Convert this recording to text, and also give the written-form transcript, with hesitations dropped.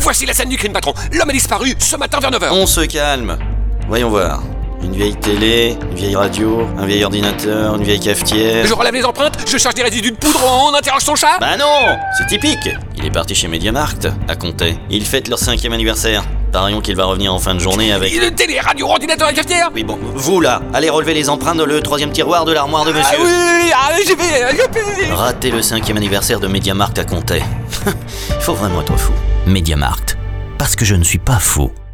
Voici la scène du crime, patron. L'homme a disparu ce matin vers 9h. On se calme. Voyons voir. Une vieille télé, une vieille radio, un vieil ordinateur, une vieille cafetière... Je relève les empreintes, je cherche des résidus de poudre, on interroge son chat. Bah non, c'est typique. Il est parti chez MediaMarkt, à Comté. Ils fêtent leur 5e anniversaire. Parions qu'il va revenir en fin de journée avec... Une télé, radio, ordinateur et cafetière. Oui bon, vous là, allez relever les empreintes dans le 3e tiroir de l'armoire de monsieur. J'y vais. Rater le 5e anniversaire de MediaMarkt à Comté. Il faut vraiment être fou. MediaMarkt. Parce que je ne suis pas fou.